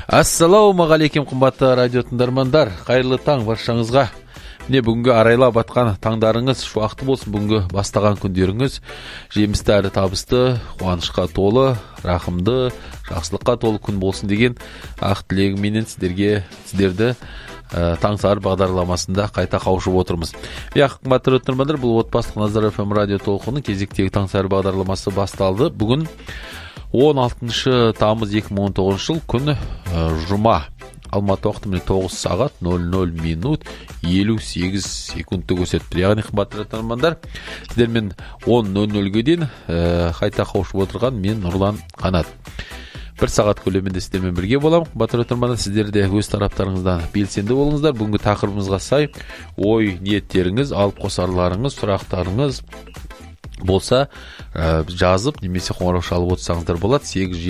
Ассалаумағалейкум қымбатты радио тыңдармандар, қайырлы таң баршаңызға. Міне бүгінгі арайлап атқан таңдарыңыз шуақты болсын, бүгінгі бастаған күндеріңіз жемісті әрі табысты, қуанышқа толы, рахымды, жақсылыққа толы күн болсын деген ақ тілегіммен сіздерді Таңсары бағдарламасында қайта қауышып отырмыз. Қымбатты радио тыңдармандар, бұл отбасылық Назар FM радио толқынының кезектегі Таңсары бағдарламасы басталды. Бүгін 16 тамыз 2019 жыл күні жұма. Алматы уақытымен 9 сағат 00 минут 58 секундты көрсетті. Яғни қымбатты радио тыңдармандар, сіздермен 10:00-ге дейін қайта қауышып отырған мен Нұрлан Қанат. Бір сағат көлемінде сіздермен бірге болам. Қымбатты радио тыңдармандар, сіздер де өз тараптарыңыздан белсенді болыңыздар. Бүгінгі тақырыбымызға сай ой, ниеттеріңіз, алып қосарларыңыз, сұрақтарыңыз болса жазып немесе қоңырау шалып отырсаңыздар болады.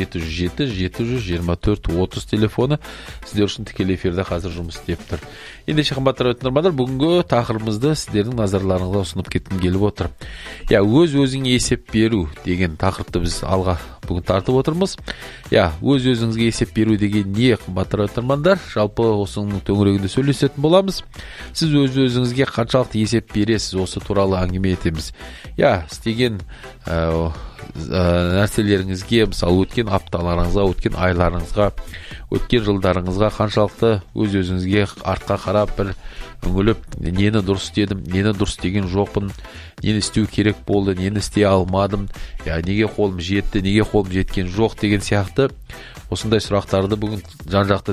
8707-724-30 телефоны сіздер үшін тікелей эфирде қазір жұмыс істеп тұр. Ендеше қымбатты радио тыңдармандар, бүгінгі тақырыбымызды сіздердің назарларыңызға ұсынып кеткім келіп отыр. Өз-өзіңе есеп беру деген тақырыпты біз алға бүгін тартып отырмыз. Өз-өзіңізге есеп беру деген не, қымбатты радио тыңдармандар? Жалпы осының төңірегінде сөйлесетін боламыз. Сіз өз-өзіңізге қаншалықты есеп бересіз, осы туралы әңгіме етеміз. Істеген нәрселеріңізге, мысалы өткен апталарыңызға, өткен айларыңызға, өткен жылдарыңызға қаншалықты өз-өзіңізге артқа қарап бір үңіліп, нені дұрыс істедім, нені дұрыс деген жоқпын, нені істеу керек болды, нені істей алмадым, неге қолым жетті, неге қолым жеткен жоқ деген сияқты осындай сұрақтарды бүгін жан-жақты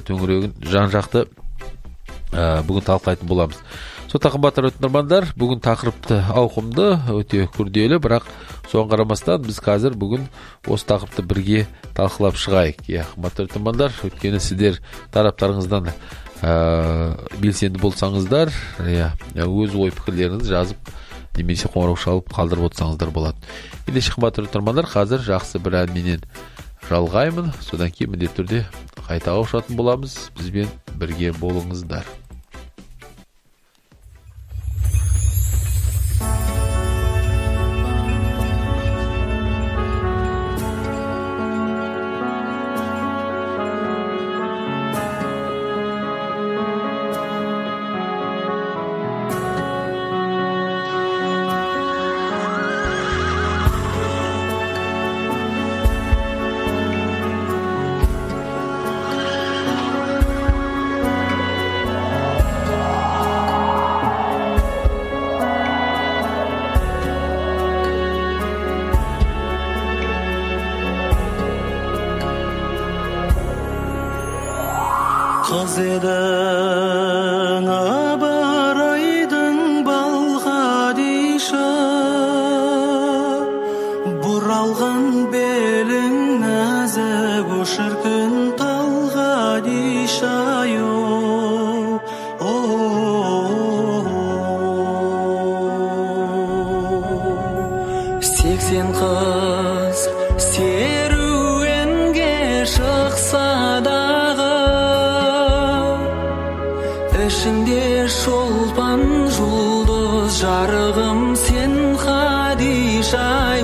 бүгін талқылайтын боламыз. Қымбатты радио тыңдармандар, бүгін тақырыпты ауқымды, өте күрделі, бірақ соған қарамастан біз қазір бүгін осы тақырыпты бірге талқылап шығайық. Қымбатты радио тыңдармандар, өйткені сіздер тараптарыңыздан белсенді болсаңыздар, өз ой пікірлеріңізді жазып немесе қоңырау шалып қалдырып отырсаңыздар болады. Ендеше қымбатты радио тыңдармандар, қазір жақсы бір әнменен жалғаймын, содан кейін міндетті түрде қайта қауышатын боламыз. Бізбен бірге болыңыздар. Қыз едің абырайдың балқадиша, бұралған белің нәзік шіркін талғадиша. 80 қыз серуенге шықса дағы, ішінде шолпан жұлдыз жарығым сен Хадиша-ай.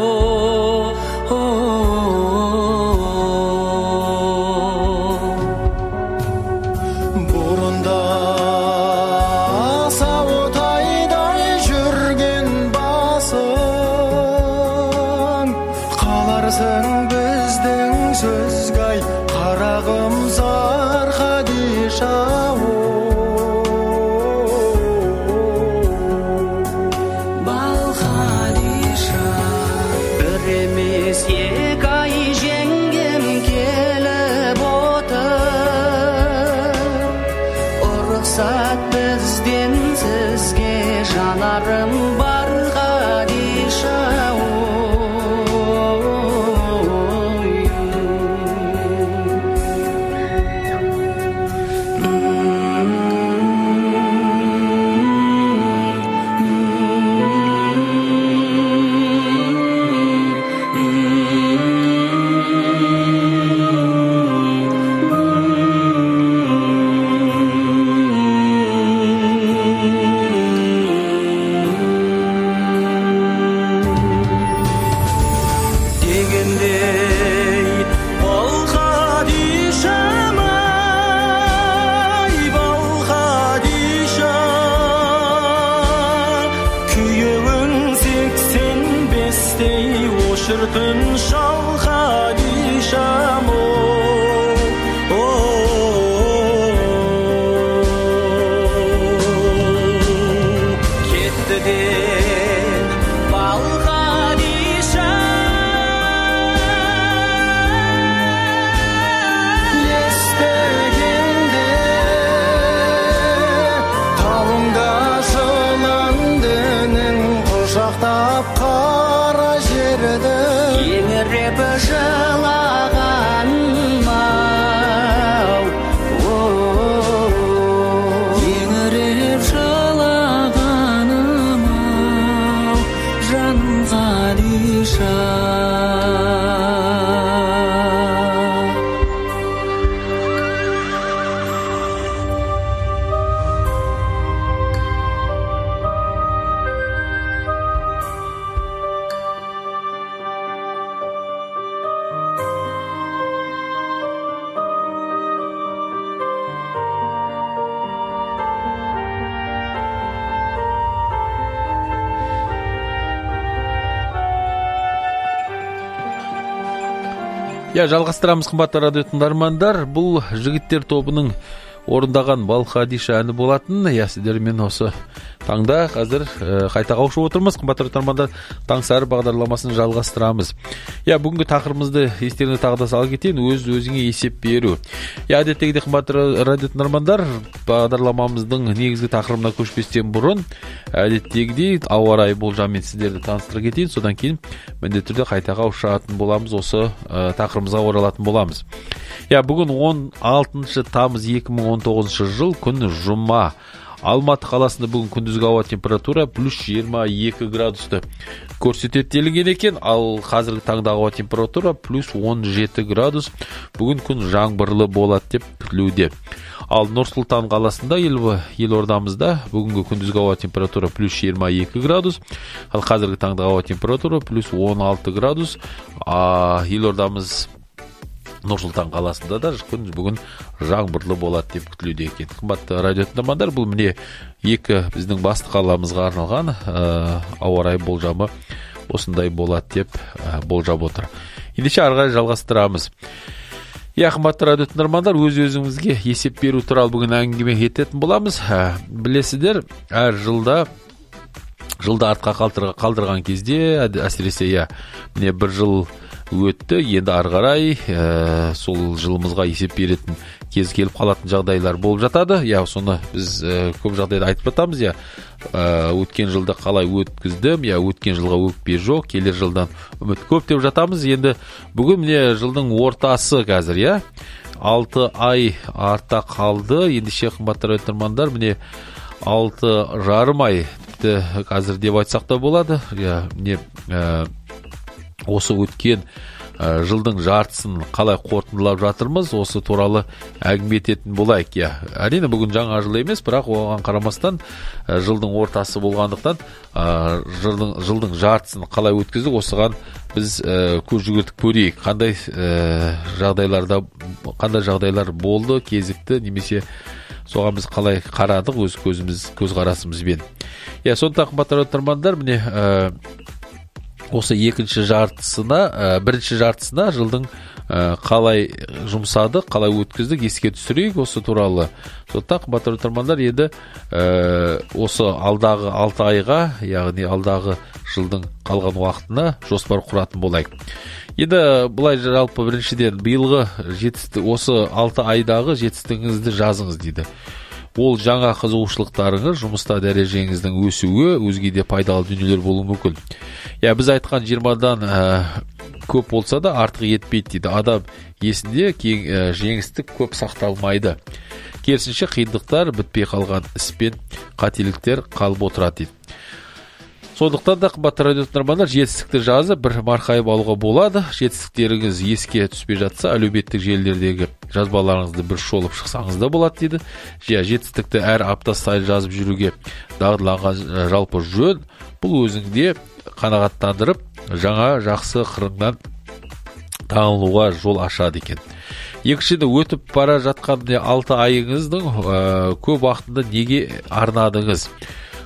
Бұрында сауытайдай жүрген басың, қаларсың біздің сөзгай қарағым зар Хадиша. Бізден сізге жанарым бар Хадиша. шіркін шал Хадишам кетті де бал Хадиша естігенде тауыңда жыландының құшақтап қара жерді еңіреп жылағаным-ау еңіреп жылағаным-ау жаным Хадиша жалғастырамыз қымбатты радио тыңдармандар. Бұл жігіттер тобының орындаған Бал Хадиша әні болатын. Сіздермен осы таңда қазір қайта қауышып отырмыз. Қымбатты тыңдармандар, таң сары бағдарламасын жалғастырамыз. Бүгінгі тақырыбымызды естеріңізге тағы да сала кетейін. Өз-өзіңе есеп беру. Әдеттегідей қымбатты радио тыңдармандар, бағдарламамыздың негізгі тақырыбына көшпестен бұрын әдеттегідей ауа райы болжамымен сіздерді таныстыра кетейін. Содан кейін міндетті түрде қайта қауышатын боламыз, осы тақырыбымызға оралатын боламыз. Бүгін 16 тамыз 2019 жыл, күн жұма. Алматы қаласында бүгін күндізгі ауа температура плюс 22 градусты көрсетеді делінген екен, ал қазіргі таңдағы ауа температура плюс 17 градус. Бүгін күн жаңбырлы болады деп күтілуде. Ал Нұр-Сұлтан қаласында, елордамызда бүгінгі күндізгі ауа температура плюс 22 градус, ал қазіргі таңдағы ауа температура плюс 16 градус. Елордамыз Нұр-Сұлтан қаласында да күн бүгін жаңбырлы болады деп күтілуде екен. Қымбатты радио тыңдармандар, бұл міне екі біздің басты қаламызға арналған ауа райы болжамы осындай болады деп болжап отыр. Ендеше ары қарай жалғастырамыз. Қымбатты радио тыңдармандар, өз-өзіңізге есеп беру туралы бүгін әңгіме ететін боламыз. Білесіздер, әр жылда артқа қалдырған кезде, әсіресе міне бір жыл өтті, енді ары қарай сол жылымызға есеп беретін кез келіп қалатын жағдайлар болып жатады. Соны біз көп жағдайда айтып жатамыз. Өткен жылда қалай өткіздім, өткен жылға өкпе жоқ, келер жылдан үміт көп деп жатамыз. Енді бүгін міне жылдың ортасы қазір, 6 ай артта қалды. Ендеше қымбатты тыңдармандар, міне 6,5 ай қазір деп айтсақ та болады. Міне осы өткен жылдың жартысын қалай қорытындылап жатырмыз, осы туралы әңгіме ететін болайық. Әрине бүгін жаңа жыл емес, бірақ оған қарамастан жылдың ортасы болғандықтан жылдың жартысын қалай өткіздік, осыған біз көз жүгіртіп көрейік. Қандай жағдайлар болды, кезікті, немесе соған біз қалай қарадық өз көзқарасымызбен. Сондықтан қымбатты тыңдармандар, міне осы бірінші жартысына жылдың қалай жұмсадық, қалай өткіздік, еске түсірейік осы туралы. Сондықтан қымбатты тыңдармандар, енді осы алдағы 6 айға, яғни алдағы жылдың қалған уақытына жоспар құратын болайық. Енді бұлай жалпы біріншіден биылғы осы 6 айдағы жетістігіңізді жазыңыз дейді. Ол жаңа қызығушылықтарыңыз, жұмыста дәрежеңіздің өсуі, өзге де пайдалы дүниелер болуы мүмкін. Біз айтқан 20-дан көп болса да артық етпейді дейді. Адам есінде жеңістік көп сақталмайды. Керісінше қиындықтар, бітпей қалған іспен қателіктер қалып отырады дейді. Сондықтан да қымбатты радио тыңдармандар, жетістікті жазып бір марқайып алуға болады. Жетістіктеріңіз еске түспей жатса, әлеуметтік желілердегі жазбаларыңызды бір шолып шықсаңыз да болады дейді. Жетістікті әр апта сайын жазып жүруге дағдыланған жалпы жөн. Бұл өзіңде қанағаттандырып, жаңа жақсы қырыңнан танылуға жол ашады екен. Екіншіден, өтіп бара жатқан 6 айыңыздың көп уақытында неге арнадыңыз?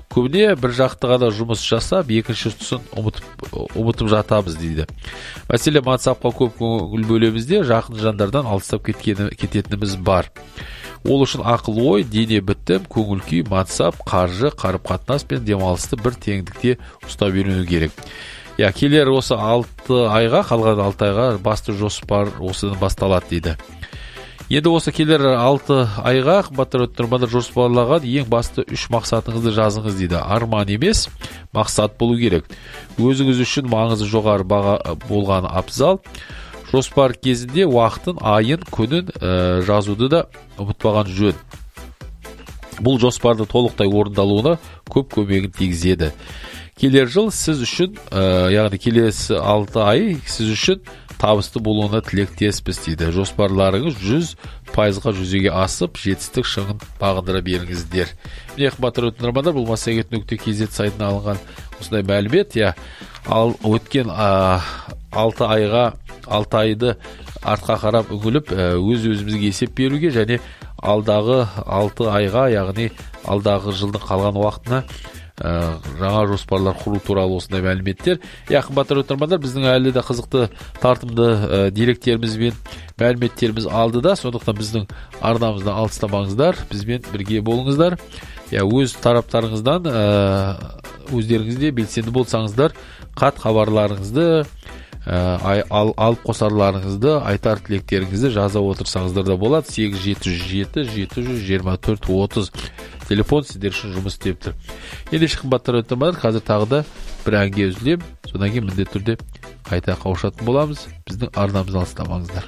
Көбіне бір жақты ғана жұмыс жасап, екінші тұсын ұмытып жатамыз дейді. Мәселе WhatsApp-қа көп көңіл бөлеміз де, жақын жандардан алыстап кететініміз бар. Ол үшін ақыл ой, дене бітім, көңіл күй, WhatsApp, қаржы, қарым-қатынас пен демалысты бір теңдікте ұстап үйрену керек. Келер осы 6 айға, қалған 6 айға басты жоспар осыдан басталады дейді. Енді осы келер 6 айға қымбатты тыңдармандар жоспарлаған ең басты 3 мақсатыңызды жазыңыз дейді. Арман емес, мақсат болу керек. Өзіңіз үшін маңызы жоғары болған абзал. Жоспар кезінде уақытын, айын, күнін жазуды да ұмытпаған жөн. Бұл жоспарды толықтай орындалуына көп көмегін тигізеді. Келер жыл сіз үшін, яғни келесі 6 ай сіз үшін табысты болуына тілектеспіз дейді. Жоспарларыңыз 100%-ға жүзеге асып, жетістік шыңын бағындыра беріңіздер. Міне қымбатты тыңдармандар, бұл massagет.kz сайтынан алынған осындай мәлімет. Өткен 6 айды артқа қарап үңіліп, өз-өзімізге есеп беруге және алдағы 6 айға, яғни алдағы жылдың қалған уақытына жаңа жоспарлар құру туралы осындай мәліметтер. Қымбатты тыңдармандар, біздің әлі де қызықты тартымды деректеріміз бен мәліметтеріміз алды да, сондықтан біздің арнамыздан алыстамаңыздар, бізбен бірге болыңыздар. Өз тараптарыңыздан өздеріңізде белсенді болсаңыздар, хат хабарларыңызды, алып қосарларыңызды, айтар тілектеріңізді жаза отырсаңыздар да болады. 8707 724 30 телефон сіздер үшін жұмыс істеп тұр. Ендеше қымбатты тыңдармандар, қазір тағы да бір әнге үзілем, содан кейін міндетті түрде қайта қауышатын боламыз. Біздің арнамыздан алыстамаңыздар.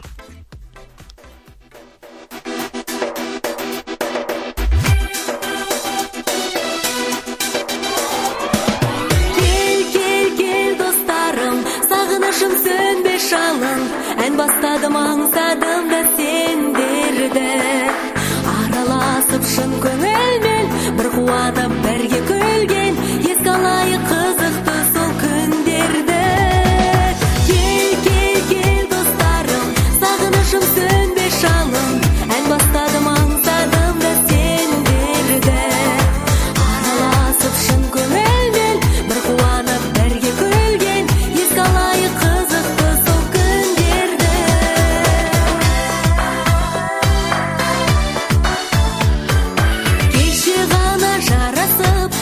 Sönbe şalın, en bastadım аңсадым да сендерді. Араласып шын көңілмен, бір қуатып бірге күлген, еске алайық қызықты сол күндерді. Кел достарым, сағынышым сөнбе шалын, en bastadım аңсадым да сендерді. Араласып шын көңілмен, бір қуатып бірге күлген, еске алайық жарасып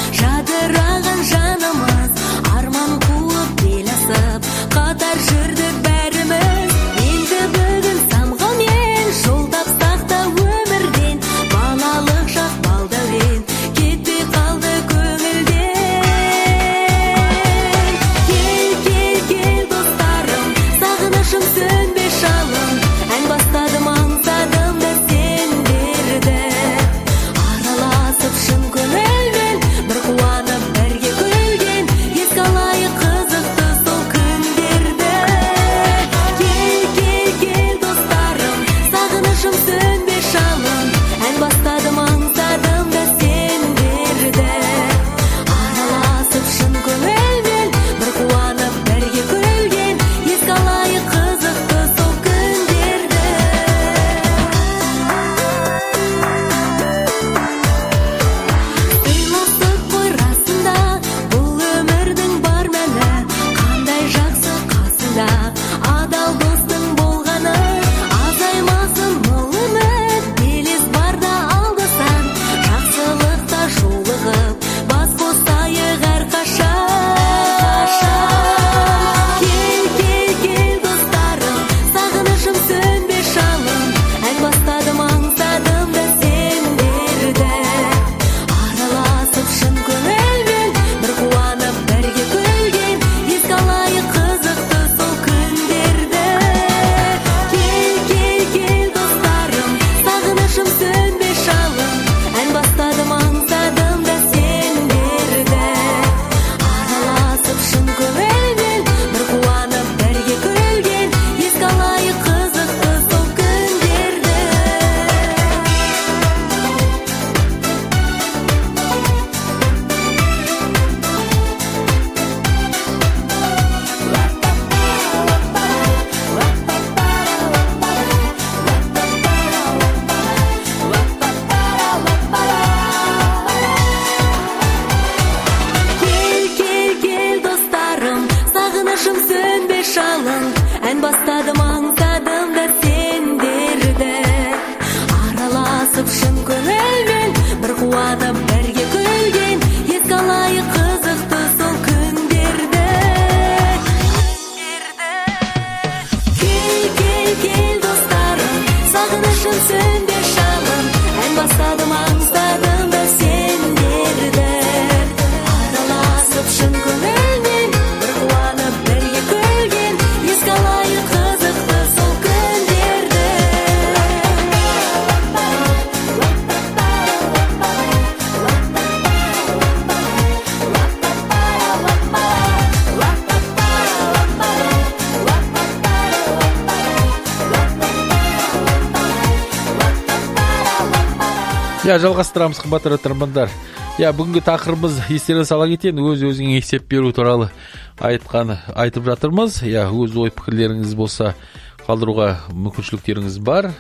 Жалғастырамыз, қымбатты тыңдармандар. Бүгінгі тақырыбымыз естеріңізге сала кетейін, өз-өзіңе есеп беру туралы айтып жатырмыз. Өз ой пікірлеріңіз болса қалдыруға мүмкіншіліктеріңіз бар.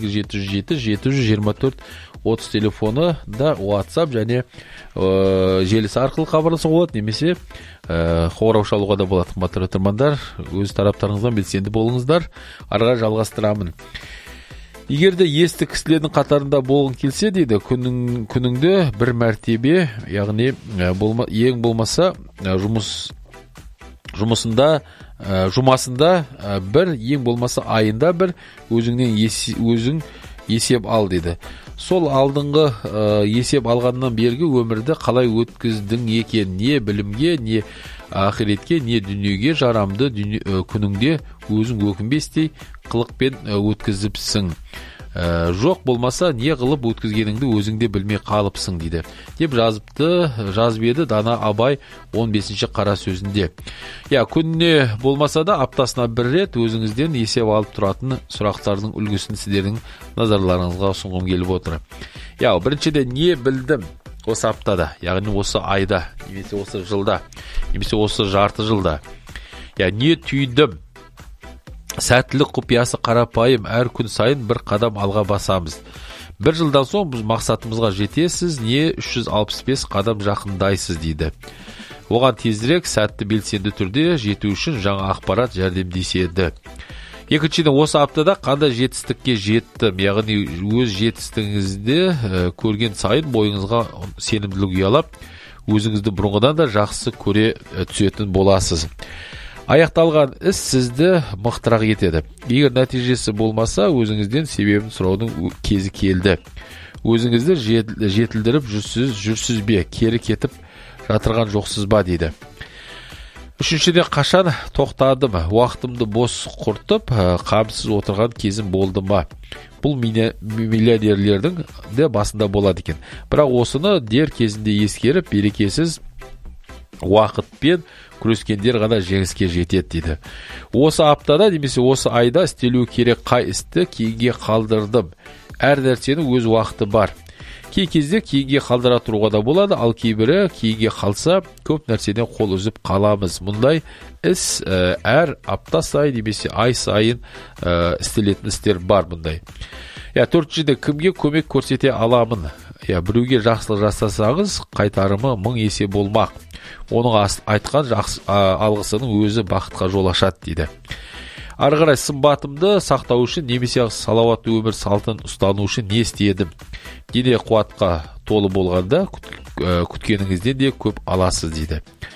8707-724-30 телефоны да WhatsApp және желісі арқылы хабарласуға болады, немесе қоңырау шалуға да болады. Қымбатты тыңдармандар, өз тараптарыңыздан белсенді болыңыздар. Арға жалғастырамын. Егер де есті кісілердің қатарында болғың келсе, дейді, күніңді бір мәртебе, яғни ең болмаса жұмасында бір, ең болмаса айында бір өзің есеп ал, дейді. Сол алдыңғы есеп алғаннан бергі өмірді қалай өткіздің екен, не білімге, не ақиретке, не дүниеге жарамды күніңде өзің өкінбестей қылықпен өткізіпсің. Жоқ болмаса не қылып өткізгеніңді өзіңде білмей қалыпсың, дейді. Деп жазып еді Дана Абай 15-ші қара сөзінде. Күніне болмаса да аптасына бір рет өзіңізден есеп алып тұратын сұрақтардың үлгісін сіздердің назарларыңызға ұсынғым келіп отыр. Біріншіден, не білдім осы аптада, яғни осы айда, немесе осы жылда, немесе осы жарты жылда. Не түйдім? Сәттілік құпиясы қарапайым, әр күн сайын бір қадам алға басамыз. Бір жылдан соң біз мақсатымызға жетесіз, не 365 қадам жақындайсыз, дейді. Оған тезірек сәтті белсенді түрде жету үшін жаңа ақпарат жәрдемдеседі. Екіншіден, осы аптада қандай жетістікке жеттім, яғни өз жетістігіңізді көрген сайын бойыңызға сенімділік ұялап, өзіңізді бұрынғыдан да жақсы көре түсетін боласыз. Аяқталған іс сізді мықтырақ етеді. Егер нәтижесі болмаса, өзіңізден себебін сұраудың кезі келді. Өзіңізді жетілдіріп жүрсіз бе, кері кетіп жатырған жоқсыз ба, дейді. Үшіншіден, қашан тоқтадым, уақытымды бос құртып, қамсыз отырған кезім болды ма? Бұл миллионерлердің де басында болады екен. Бірақ осыны дер кезінде ескеріп, берекесіз уақытпен күрескендер ғана жеңіске жетеді, дейді. Осы аптада, немесе осы айда істелу керек қай істі кейінге қалдырдым. Әр нәрсенің өз уақыты бар. Кей кезде кейінге қалдыра тұруға да болады, ал кейбірі кейінге қалса, көп нәрседен қол үзіп қаламыз. Мұндай іс әр апта сайын, немесе ай сайын істелетін істер бар мұндай. Төртіншіден, кімге көмек көрсете аламын? Біреуге жақсылық жасасаңыз, қайтарымы 1000 есе болмақ. Оның айтқан алғысының өзі бақытқа жол ашады, дейді. Ары қарай сымбатымды сақтау үшін, немесе салауатты өмір салтын ұстану үшін не істедім? Дене қуатқа толы болғанда күткеніңізден де көп аласыз, дейді.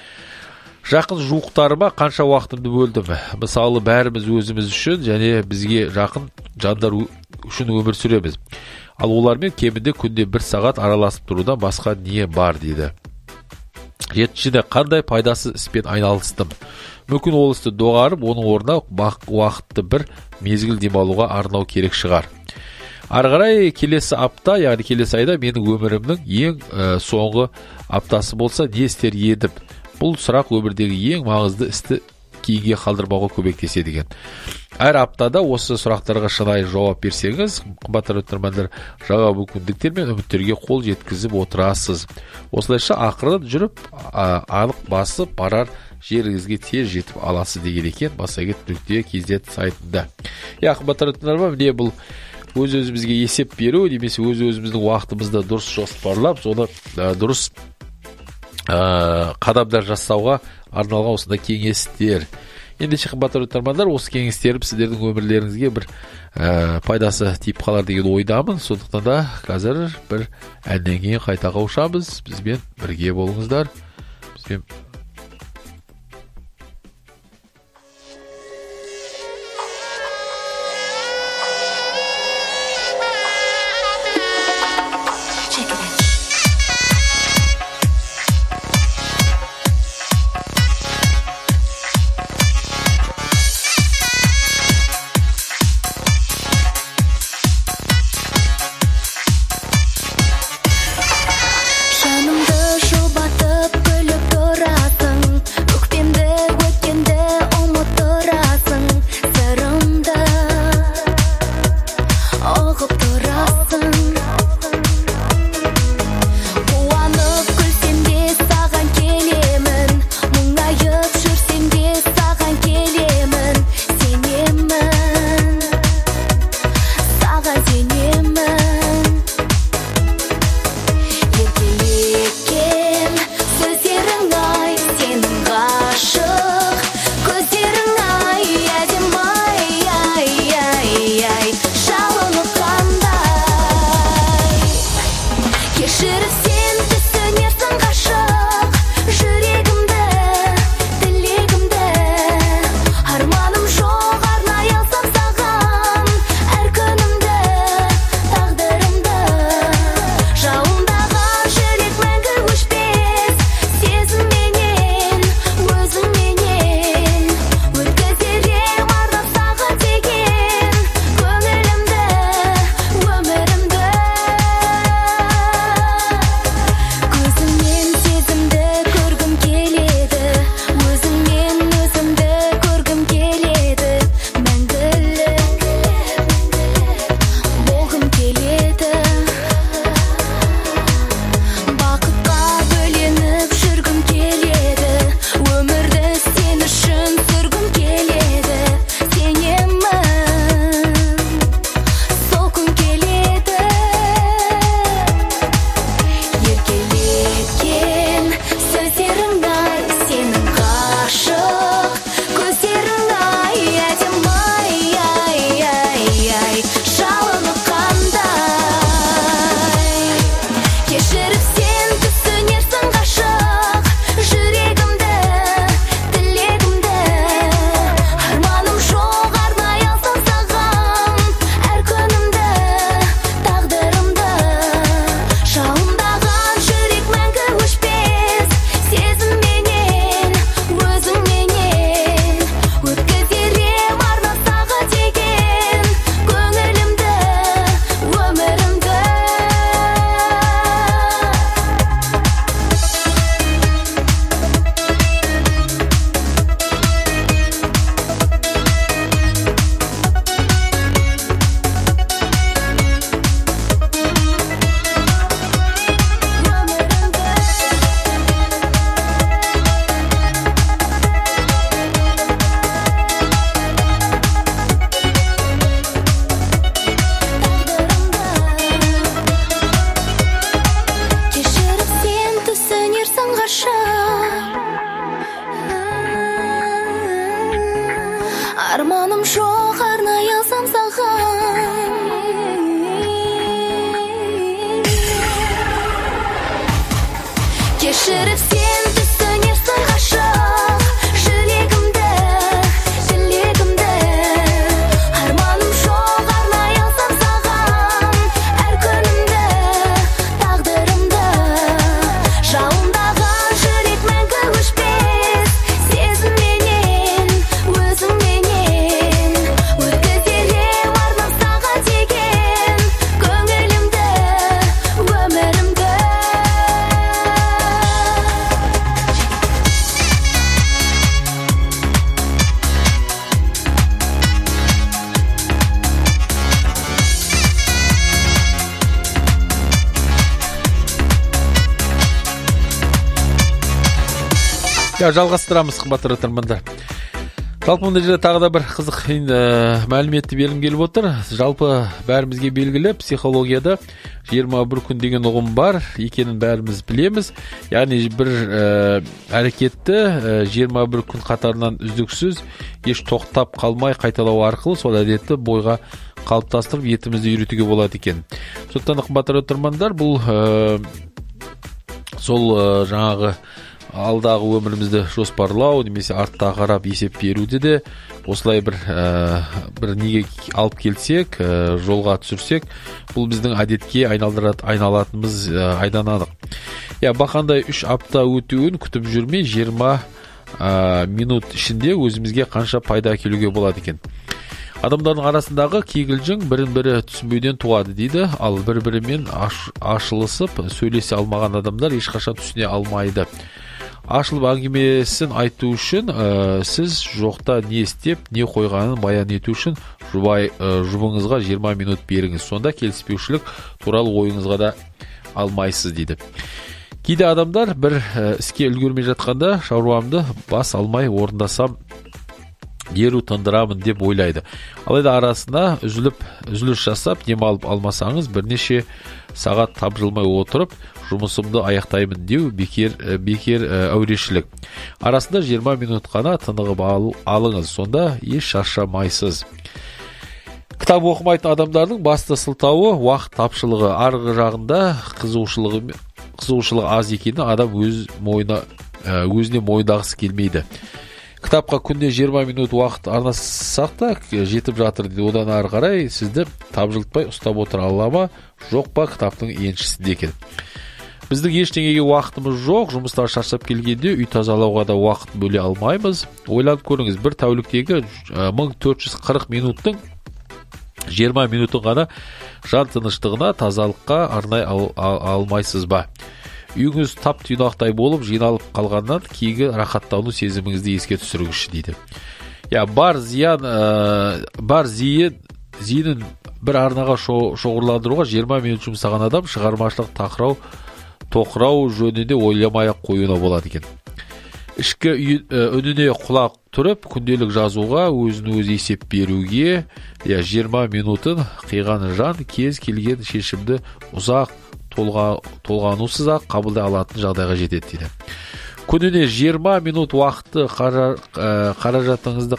Жақын жуықтарыма қанша уақытымды бөлдім? Мысалы, бәріміз өзіміз үшін және бізге жақын жандар үшін өмір сүреміз. Ал олармен кемінде күнде 1 сағат араласып тұрудан басқа не бар, дейді. Жетіншіде, қандай пайдасыз іспен айналыстым? Мүмкін ол істі доғарып, оның орнына уақытты бір мезгіл демалуға арнау керек шығар. Ары қарай келесі апта, яғни келесі айда менің өмірімнің ең соңғы аптасы болса, не істер едім? Бұл сұрақ өмірдегі ең маңызды істі кейінге қалдырмауға көмектеседі екен. Әр аптада осы сұрақтарға шынайы жауап берсеңіз, қымбатты тыңдармандар, жаңа мүмкіндіктер мен үміттерге қол жеткізіп отырасыз. Осылайша ақырын жүріп, анық басып барар жеріңізге тез жетіп аласыз деген екен Masaget.kz сайтында. Қымбатты тыңдармандар, міне бұл өз-өзімізге есеп беру, немесе өз-өзіміздің уақытымызды дұрыс жоспарлап, соны дұрыс қадамдар жасауға арналған осындай кеңестер. Ендеше қымбатты тыңдармандар, осы кеңестерім сіздердің өмірлеріңізге бір пайдасы тиіп қалар деген ойдамын. Сондықтан да қазір бір әннен кейін қайта қауышамыз. Бізбен бірге болыңыздар. Бізбен жанымды жұбатып күліп тұра Арманым жоқ арнай алсам саған. Кешіріп сен түсінерсің ғашық жүрегімді, тілегімді. Арманым жоқ арнай алсам саған әр күнімді, тағдырымды. Жалындаған жүрек мәңгі өшпес сезімменен, өзіңменен. Өткізерем арнап саған деген көңілімді, өмірімді. Жалғастырамыз, қымбатты тыңдармандар. Жалпы мына жерде тағы да бір қызық мәліметті бергім келіп отыр. Жалпы бәрімізге белгілі психологияда 21 күн деген ұғым бар екенін бәріміз білеміз. Яғни бір әрекетті 21 күн қатарынан үздіксіз еш тоқтап қалмай қайталау арқылы сол әдетті бойға қалыптастырып етімізді үйретуге болады екен. Сондықтан қымбатты тыңдармандар, бұл сол жаңағы алдағы өмірімізді жоспарлау немесе артқа қарап есеп беруді де осылай бір неге алып келсек, жолға түсірсек, бұл біздің әдетке айналатынымыз айдан анық. Бақандай 3 апта өтуін күтіп жүрмей 20 минут ішінде өзімізге қанша пайда әкелуге болады екен. Адамдардың арасындағы кикілжің бірін-бірі түсінбеуден туады дейді, ал бір-бірімен ашылысып сөйлесе алмаған адамдар ешқашан түсіне алмайды. Ашылып әңгімесін айту үшін сіз жоқта не істеп, не қойғанын баян ету үшін жұбыңызға 20 минут беріңіз. Сонда келіспеушілік туралы ойыңызға да алмайсыз дейді. Кейде адамдар бір іске үлгермей жатқанда шаруамды бас алмай орындасам еру тындырамын деп ойлайды. Алайда арасында үзіліс жасап демалып алмасаңыз бірнеше сағат тапжылмай отырып жұмысымды аяқтаймын деу бекер әурешілік. Арасында 20 минут қана тынығып алыңыз, сонда еш шаршамайсыз. Кітап оқымайтын адамдардың басты сылтауы уақыт тапшылығы. Арғы жағында қызығушылығы аз екені адам өзіне мойындағысы келмейді. Кітапқа күнде 20 минут уақыт арнасақ та жетіп жатыр дейді. Одан ары қарай сізді тапжылтпай ұстап отыра ала ма, жоқ па кітаптың еншісінде екен. Біздің ештеңеге уақытымыз жоқ, жұмыстан шаршап келгенде үй тазалауға да уақыт бөле алмаймыз. Ойланып көріңіз, бір тәуліктегі 1440 минуттың 20 минутын ғана жан тыныштығына, тазалыққа арнай алмайсыз ба? Үйіңіз тап-тұйнақтай болып жиналып қалғаннан кейінгі рахаттану сезіміңізді еске түсіргіші дейді. Бар зейінін бір арнаға шоғырландыруға 20 минут жұмсаған адам шығармашылық тоқырау жөнінде ойламай-ақ қоюына болады екен. Ішкі үніне құлақ тұрып, күнделік жазуға, өзін-өзі есеп беруге 20 минутын қиған жан кез келген шешімді ұзақ толғанусыз-ақ қабылдай алатын жағдайға жетеді дейді. Күніне 20 минут уақытты қаражатыңызды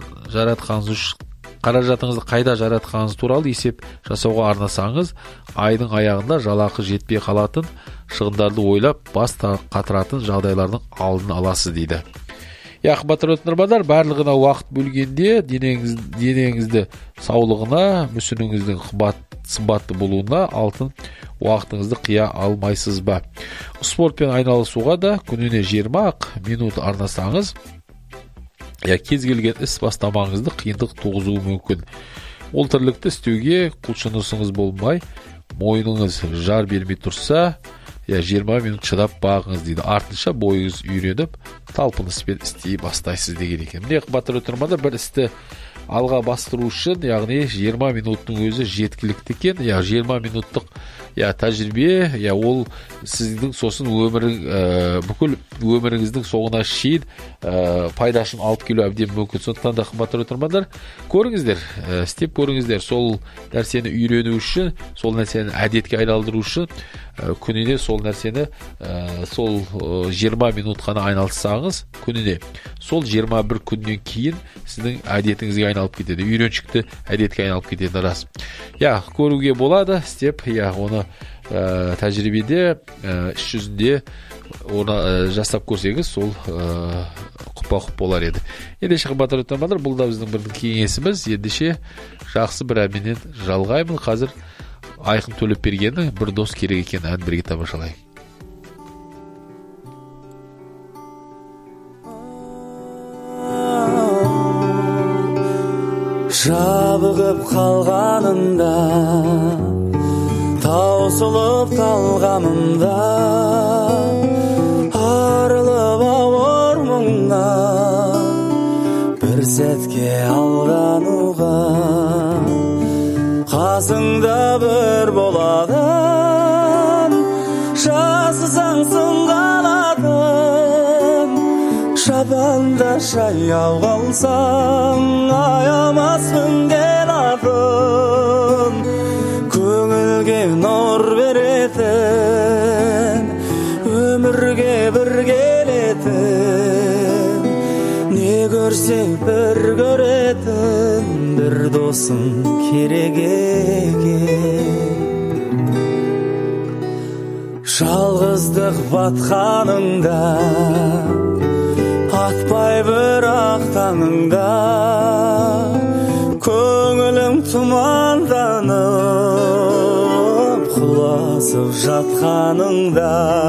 қайда жаратқаныңыз туралы есеп жасауға арнасаңыз, айдың аяғында жалақы жетпей қалатын шығындарды ойлап бас қатыратын жағдайлардың алдын аласыз дейді. Қымбатты тыңдармандар, барлығына уақыт бөлгенде денеңізді саулығына, мүсініңіздің сымбатты болуына алтын уақытыңызды қия алмайсыз ба? Спортпен айналысуға да күніне 20 минут арнасаңыз, кез келген іс бастамаңызды қиындық туғызуы мүмкін. Ол тірлікті істеуге құлшынысыңыз болмай, мойныңыз жар бермей тұрса, 20 минут шыдап бағыңыз дейді. Артынша бойыңыз үйреніп, талпыныспен істей бастайсыз деген екен. Міне қымбатты тыңдармандар, бір істі алға бастыру үшін, яғни 20 минуттың өзі жеткілікті екен. 20 минуттық тәжірибе, ол сіздің сосын бүкіл өміріңіздің соңына шейін пайдасын алып келу әбден мүмкін. Сондықтан да қымбатты тыңдармандар, көріңіздер, істеп көріңіздер. Сол нәрсені үйрену үшін, сол нәрсені әдетке айналдыру үшін күніне сол нәрсені сол 20 минут қана айналыссаңыз күніне, сол 21 күннен кейін сіздің әдетіңізге айналып кетеді, үйреншікті әдетке айналып кетеді, рас. Көруге болады, істеп, оны тәжірибеде іс жүзінде жасап көрсеңіз, сол құпа-құп болар еді. Ендеше қымбатты тыңдармандар, бұл да біздің бір кеңесіміз. Ендеше жақсы бір әнмен жалғаймын. Қазір Айқын Төлепбергеннің «Бір дос керек екен» әнін бірге тамашалайық. Жабығып қалғанымда, таусылып талғанымда, арылып ауыр мұңнан бір сәтке алдануға, қасыңда бір боладың, жасысаң сынғаладың, шабанда жаяу қалсаң, аямаспын келатын, көңілге нұр беретін, өмірге бір келетін, не көрсе бір көретін, бір досың керек екен. Жалғыздық батқаныңда, атпай бір ақтаңыңда, көңілің тұманданып, құласып жатқаныңда,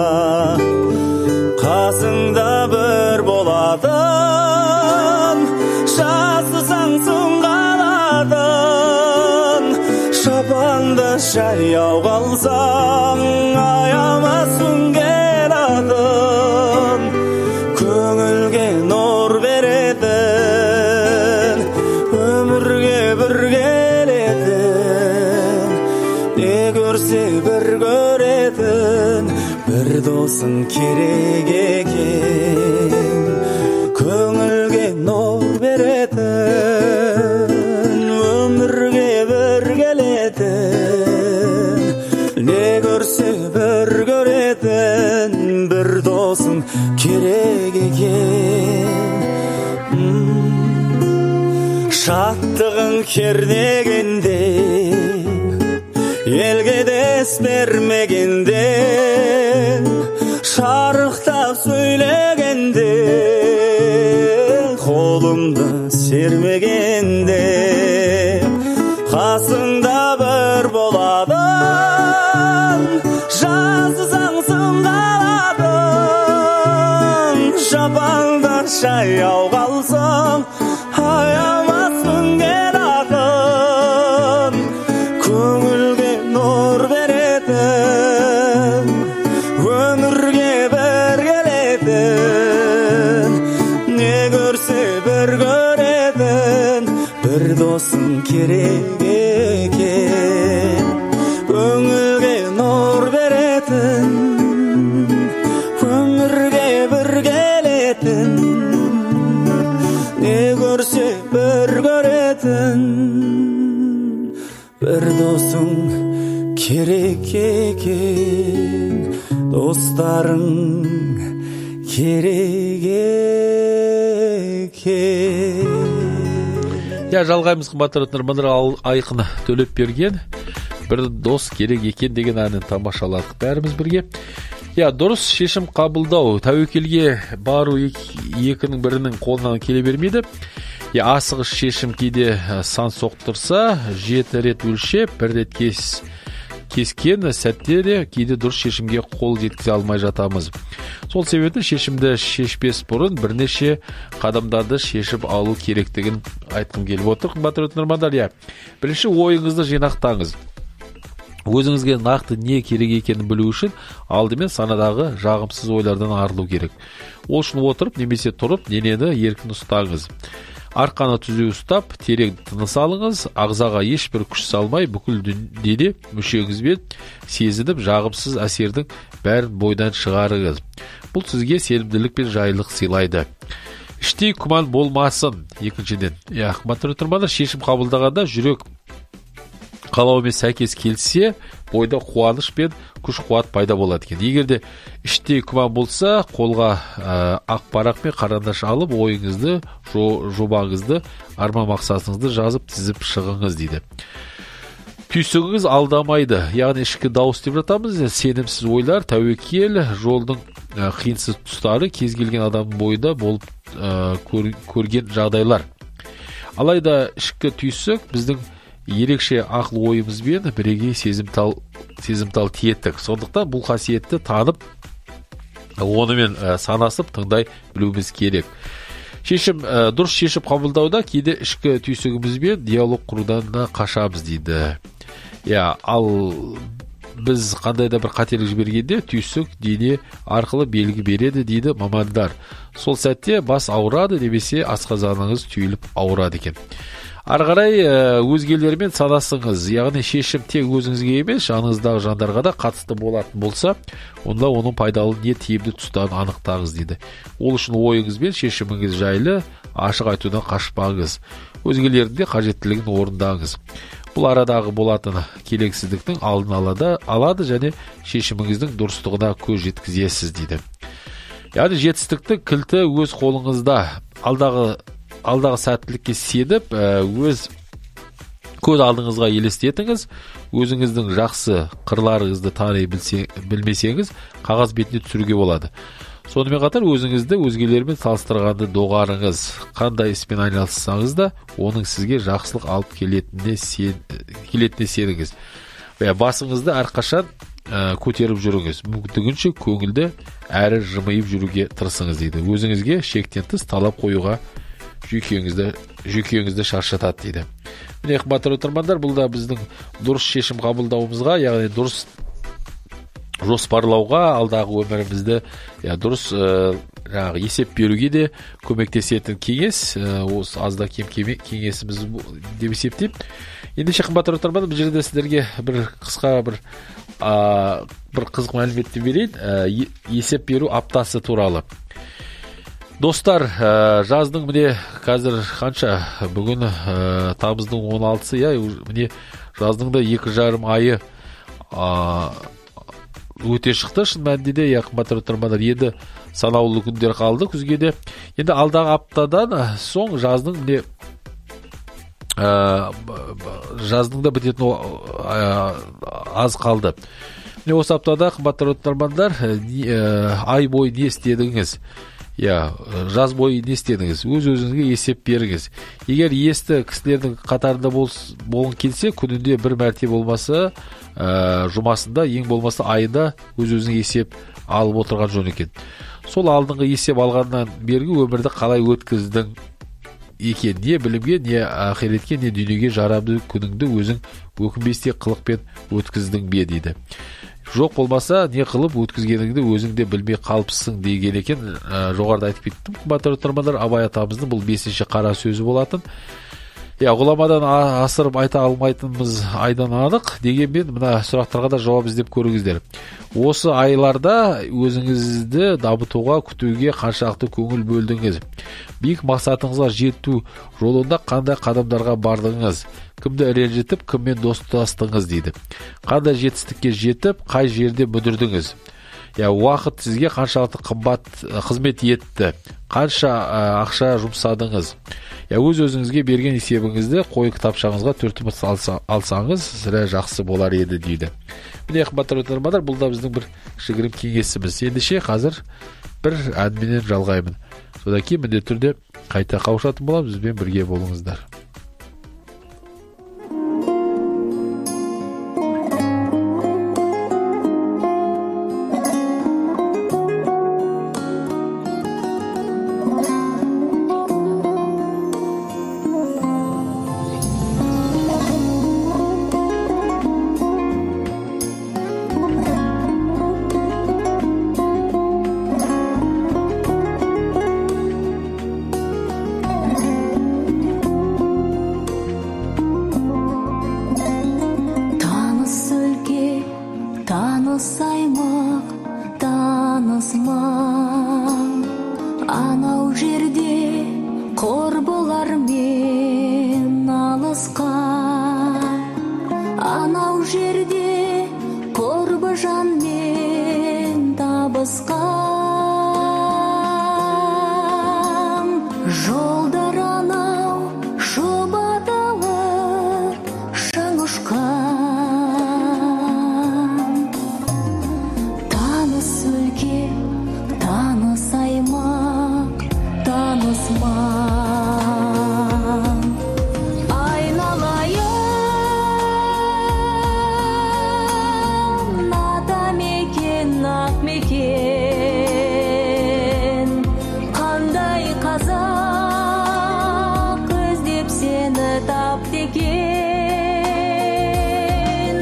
қасыңда бір боладың, жасысаң сынғаладың, шабанда жаяу қалсаң, аямаспын келатын, көңілге нұр беретін, өмірге бір келетін, не көрсе бір көретін, бір досың керек екен, көңілге нұр беретін, өмірге бір келетін, не көрсе бір көретін, бір досың керек екен. Шаттығын кернегенде, елге дес бермегенде, шарықтап сөйлегенде, қолымды сермегенде, қасыңда бір боладың, жасысаң сынғаладың, шапанда жаяу қалсаң, аямаспын келатын, көңілге нұр беретін, өмірге бір келетін, не көрсе бір көретін, бір досың керек екен, көңілге нұр беретін, өмірге бір келетін, не көрсе бір көретін, бір досың керек екен, достарың керек екен. Жалғаймыз қымбатты тыңдармандар, Айқын Төлепберген «Бір дос керек екен» деген әнін тамашаладық бәріміз бірге. Дұрыс шешім қабылдау, тәуекелге бару екінің бірінің қолынан келе бермейді. Асығыс шешім кейде сан соқтырса, 7 рет өлшеп, 1 рет кескен сәтте де кейде дұрыс шешімге қол жеткізе алмай жатамыз. Сол себепті шешімді шешпес бұрын бірнеше қадамдарды шешіп алу керектігін айтқым келіп отыр. Қымбатты тыңдармандар, бірінші ойыңызды жинақтаңыз. Өзіңізге нақты не керек екенін білу үшін алдымен санадағы жағымсыз ойлардан арылу керек. Ол үшін отырып немесе тұрып денені еркін ұстаңыз. арқаны түзу ұстап терең тыныс алыңыз. Ағзаға ешбір күш салмай бүкіл дене мүшеңізбен сезініп жағымсыз әсердің бәрін бойдан шығарыңыз. Бұл сізге сенімділік пен жайлылық сыйлайды. Іштей күмән болмасын. Екіншіден, қымбатты тыңдармандар, шешім қабылдағанда жүрек қалауымен сәйкес келсе, бойда қуаныш пен күш-қуат пайда болады екен. Егер де іштей күмән болса, қолға ақ парақ пен қарандаш алып, ойыңызды, жобаңызды, арман мақсатыңызды жазып тізіп шығыңыз дейді. Түйсігіңіз алдамайды, яғни ішкі дауыс деп жатамыз. Сенімсіз ойлар, тәуекел, жолдың қиынсыз тұстары кез келген адамның бойында болып көрген жағдайлар. Алайда ішкі түйсік біздің ерекше ақыл ойымызбен бірегей сезімтал тиеттік. Сондықтан бұл қасиетті танып, онымен санасып тыңдай білуіміз керек. Дұрыс шешім қабылдауда кейде ішкі түйсігімізбен диалог құрудан қашамыз дейді. Ал біз қандай да бір қателік жібергенде түйсік дене арқылы белгі береді дейді мамандар. Сол сәтте бас ауырады, немесе асқазаныңыз түйіліп ауырады екен. Ары қарай өзгелермен санасыңыз, яғни шешім тек өзіңізге емес, жаныңыздағы жандарға да қатысты болатын болса, онда оның пайдалы не тиімді тұстарын анықтаңыз дейді. Ол үшін ойыңыз бен шешіміңіз жайлы ашық айтудан қашпаңыз. Өзгелердің де қажеттілігін орындаңыз. Бұл арадағы болатын келеңсіздіктің алдын алады және шешіміңіздің дұрыстығына көз жеткізесіз дейді. Яғни жетістіктің кілті өз қолыңызда. Алдағы сәттілікке сеніп, өз көз алдыңызға елестетіңіз. Өзіңіздің жақсы қырларыңызды тани білмесеңіз, қағаз бетіне түсіруге болады. Сонымен қатар өзіңізді өзгелермен салыстырғанды доғарыңыз. Қандай іспен айналыссаңыз да, оның сізге жақсылық алып келетініне сеніңіз. Басыңызды әрқашан көтеріп жүріңіз. Мүмкіндігінше көңілді әрі жымиып жүруге тырысыңыз дейді. Өзіңізге шектен тыс талап қоюға жүйкеңізді шаршатады дейді. Міне қымбатты тыңдармандар, бұл да біздің дұрыс шешім қабылдауымызға, яғни дұрыс жоспарлауға, алдағы өмірімізді дұрыс есеп беруге де көмектесетін кеңес. Осы азда кем кеңесіміз деп есептеймін. Ендеше қымбатты тыңдармандар, бұл жерде сіздерге бір қысқа бір қызық мәліметті берейін. Есеп беру аптасы туралы. Достар, жаздың міне қазір қанша? Бүгін тамыздың 16-сы, міне жаздың да 2,5 айы өте шықты. Шын мәнінде де, қымбатты тыңдармандар, енді санаулы күндер қалды күзге де. Енді алдағы аптадан соң жаздың міне жаздың да бітетін аз қалды. Міне осы аптада, қымбатты тыңдармандар, ай бойы не істедіңіз? Жаз бойы не істедіңіз? Өз-өзіңізге есеп беріңіз. Егер есті кісілердің қатарында болғың келсе, күнінде бір мәрте болмаса, жұмасында, ең болмаса айында өз-өзіңізге есеп алып отырған жөн екен. Сол алдыңғы есеп алғаннан бергі өмірді қалай өткіздің екен? Не білімге, не ақиретке, не дүниеге жарамды күніңді өзің өкінбесте қылықпен өткіздің бе дейді. Жоқ болмаса, не қылып өткізгеніңді өзіңде білмей қалыпсың деген екен. Жоғарыда айтып кеттім. Қымбатты тыңдармандар, Абай атамыздың бұл 5-ші қара сөзі болатын. Ғұламадан асырып айта алмайтынымыз айдан анық. Дегенмен мына сұрақтарға да жауап іздеп көріңіздер. Осы айларда өзіңізді дамытуға, күтуге қаншалықты көңіл бөлдіңіз? Биік мақсатыңызға жету жолында қандай қадамдарға бардыңыз? Кімді ренжітіп, кіммен достастыңыз дейді. Қандай жетістікке жетіп, қай жерде мүдірдіңіз? Уақыт сізге қаншалықты қымбат қызмет етті? Қанша ақша жұмсадыңыз? Өз-өзіңізге берген есебіңізді қой кітапшаңызға түртіп алсаңыз, сірә жақсы болар еді дейді. Міне қымбатты тыңдармандар, бұл да біздің бір кішігірім кеңесіміз. Ендеше қазір бір әнменен жалғаймын. Содан кейін міндетті түрде қайта қауышатын боламыз. Бізбен бірге болыңыздар. жолдар анау шұбаталы шаң ұшқан. Таныс өлке, таныс аймақ, таныс маң. Айналайын ата мекен, ақ мекен. Қандай қазақ іздеп сені тапты екен.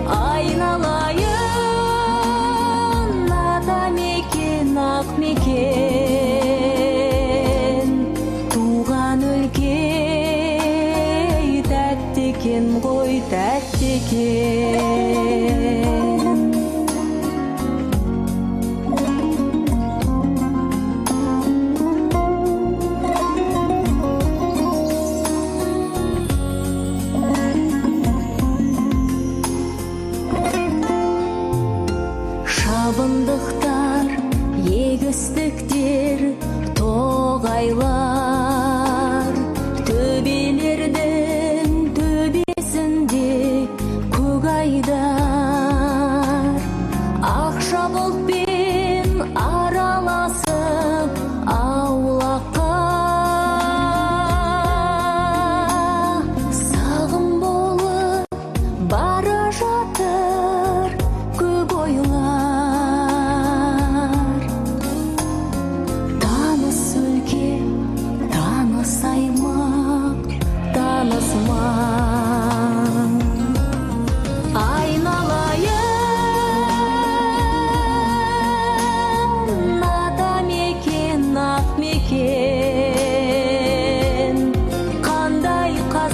Айналайын ата мекен, ақ мекен. Туған өлке тәтті екен ғой, тәтті екен. Шабындықтар, егістіктер, тоғайлар, төбелердің төбесінде көк айдар. Ақша бұлтпен араласып аулаққа, сағым болып бара жатыр көп ойлар. Таныс өлке, таныс аймақ, таныс маң. Айналайын ата мекен, ақ мекен. Қандай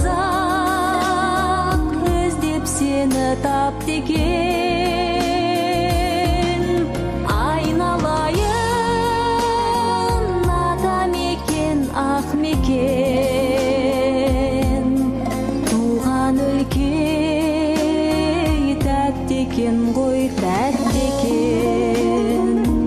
қазақ іздеп сені тапты екен. Айналайын ата мекен, ақ мекен. Туған өлке тәтті екен ғой, тәтті екен.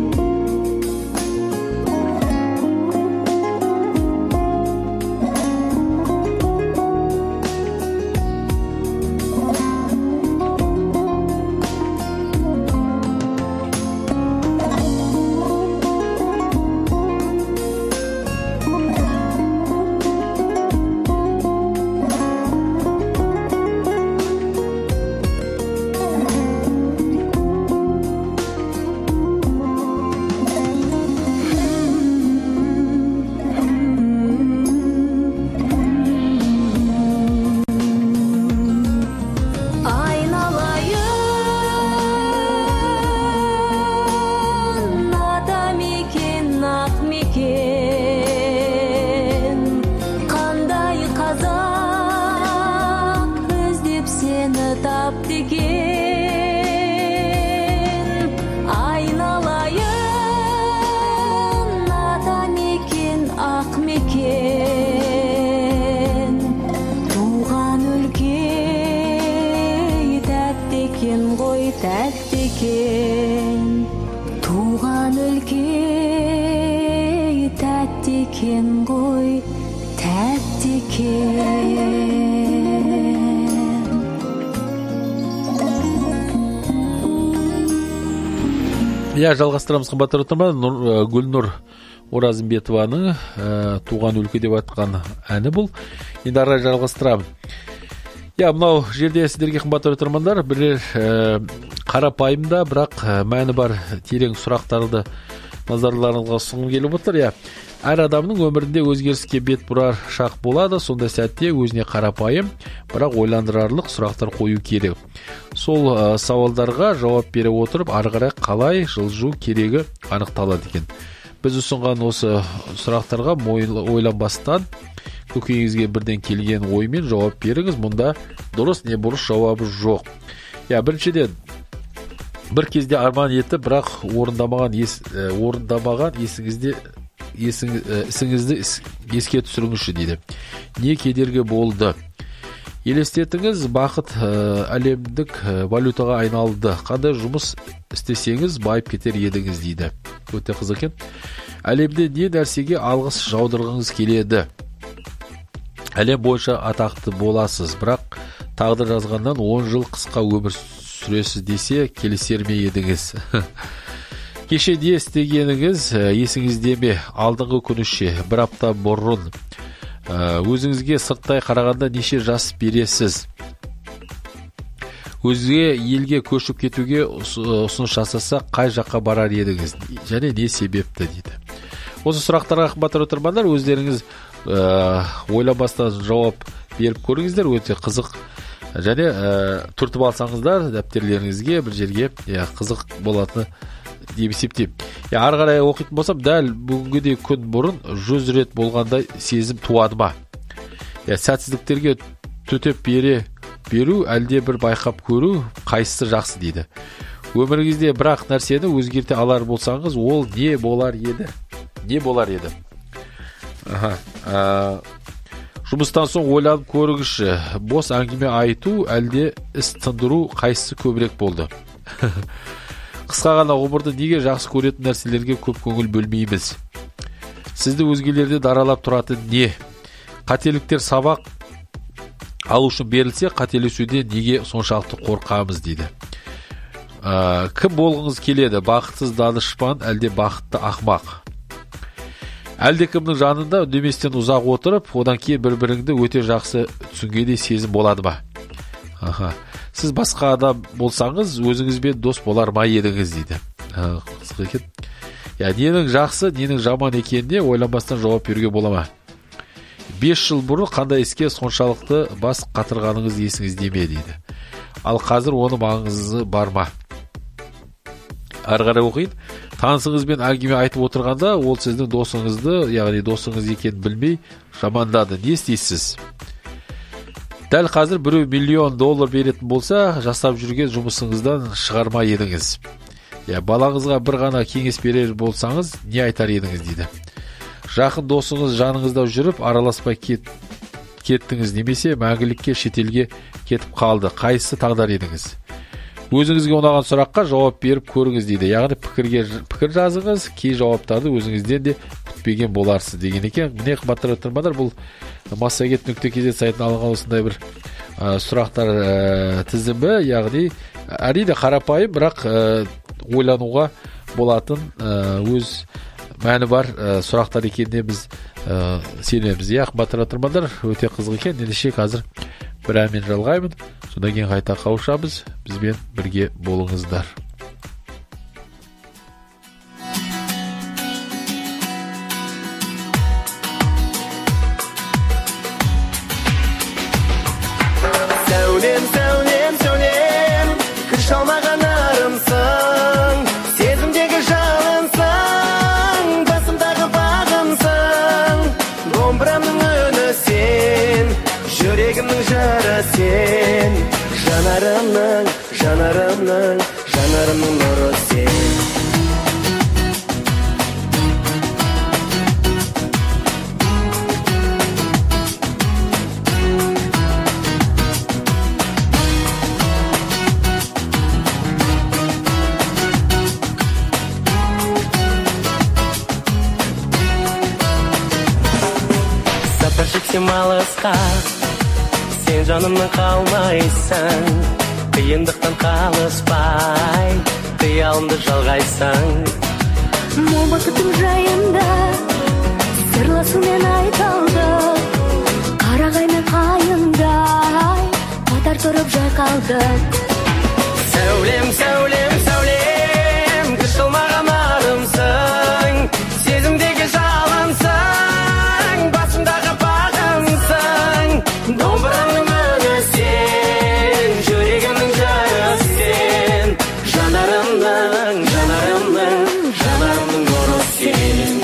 Айналайын ата мекен, ақ мекен. Қандай қазақ іздеп сені тапты екен. Айналайын ата мекен, ақ мекен. Туған өлке тәтті екен ғой, тәтті екен. Туған өлке тәтті екен ғой, тәтті екен. Жалғастырамыз қымбатты тыңдармандар. Гүлнұр Оразымбетованың туған өлке деп айтқан әні бұл. Енді ары жалғастырамын. Мынау жерде сіздерге қымбатты тыңдармандар, бірер қарапайым да, бірақ мәні бар терең сұрақтарды назарларыңызға ұсынғым келіп отыр. Әр адамның өмірінде өзгеріске бет бұрар шақ болады, сондай сәтте өзіне қарапайым, бірақ ойландырарлық сұрақтар қою керек. Сол сауалдарға жауап бере отырып, ары қарай қалай жылжу керегі анықталады екен. Біз ұсынған осы сұрақтарға ойланбастан көкейіңізге бірден келген оймен жауап беріңіз. Мұнда дұрыс не бұрыс жауабы жоқ. Біріншіден, бір кезде арман етіп, бірақ орындамаған ісіңізді еске түсіріңізші дейді. Не кедергі болды? Елестетіңіз, бақыт әлемдік валютаға айналды. Қандай жұмыс істесеңіз байып кетер едіңіз дейді. Өте қызық екен. Әлемде не нәрсеге алғыс жаудырғыңыз келеді? Әлем бойынша атақты боласыз, бірақ тағдыр жазғаннан 10 жыл қысқа өмір сүресіз десе, келісер ме едіңіз? Кеше не істегеніңіз есіңізде ме? Алдыңғы күніше, бір апта бұрын өзіңізге сырттай қарағанда неше жас бересіз? Өзге елге көшіп кетуге ұсыныс жасаса, қай жаққа барар едіңіз? Және не себепті дейді. Осы сұрақтарға қымбатты тыңдармандар, өздеріңіз ойланбастан жауап беріп көріңіздер, өте қызық. Және түртіп алсаңыздар дәптерлеріңізге бір жерге қызық болатыны деп есептеймін. Ары қарай оқитын болсам, дәл бүгінгідей күн бұрын 100 рет болғандай сезім туады ма? Сәтсіздіктерге төтеп беру, әлде бір байқап көру, қайсысы жақсы дейді. Өміріңізде бірақ нәрсені өзгерте алар болсаңыз, ол не болар еді? Не болар еді? Жұмыстан соң ойланып көріңізші, бос әңгіме айту, әлде іс тындыру қайсысы көбірек болды? Қысқа ғана ғұмырды неге жақсы көретін нәрселерге көп көңіл бөлмейміз? Сізді өзгелерді даралап тұратын не? Қателіктер сабақ алу үшін берілсе, қателесуден неге соншалықты қорқамыз дейді. Кім болғыңыз келеді? Бақытсыз данышпан, әлде бақытты ақмақ? Әлде кімнің жанында үндеместен ұзақ отырып, одан кейін бір-біріңді өте жақсы түсінгендей сезім болады ма? Сіз басқа адам болсаңыз, өзіңізбен дос болар ма едіңіз дейді. Қызық екен. Ненің жақсы, ненің жаман екеніне ойланбастан жауап беруге бола ма? 5 жыл бұрын қандай іске соншалықты бас қатырғаныңыз есіңізде ме дейді. Ал қазір оны маңызы бар ма? Ары қарай оқиын. Танысыңызбен әңгіме айтып отырғанда, ол сіздің досыңызды, яғни досыңыз екенін білмей жамандады. Не істейсіз? Дәл қазір біреу $1 миллион беретін болса, жасап жүрген жұмысыңыздан шығарма едіңіз. Балаңызға бір ғана кеңес берер болсаңыз, не айтар едіңіз дейді. Жақын досыңыз жаныңызда жүріп, араласпай кеттіңіз, немесе мәңгілікке шетелге кетіп қалды. Қайсысы таңдар едіңіз? Өзіңізге ұнаған сұраққа жауап беріп көріңіз дейді. Яғни пікір жазыңыз, кей жауаптарды өзіңізден де күтпеген боларсыз деген екен. Міне қымбатты тыңдармандар, бұл massagет.kz сайтынан алынған осындай бір сұрақтар тізімі, яғни әрине қарапайым, бірақ ойлануға болатын өз мәні бар сұрақтар екеніне біз сенеміз. Қымбатты тыңдармандар, өте қызық екен. Ендеше қазір бір әнмен жалғаймын. Содан кейін қайта қауышамыз. Бізбен бірге болыңыздар. Сәулем, сәулем, сәулем, кір шалмаған арымсың, сезімдегі жалынсың, басымдағы бағымсың, домбырамның үні сен, жүрегімнің жары сен, жанарымның нұры сен. Сапар шексем алысқа, сен жанымнан қалмайсың, қиындықтан қалыспай, қиялымды жалғайсың. Бақытым жайында сырласумен айталды, қарағай мен қайыңдай қатар тұрып жайқалдық. Сәулем, сәулем, сәулем, кір шалмаған арымсың, сезімдегі жалынсың, басымдағы бағымсың, домбырамның үні сен, жүрегімнің жары сен, жанарымның нұры сен.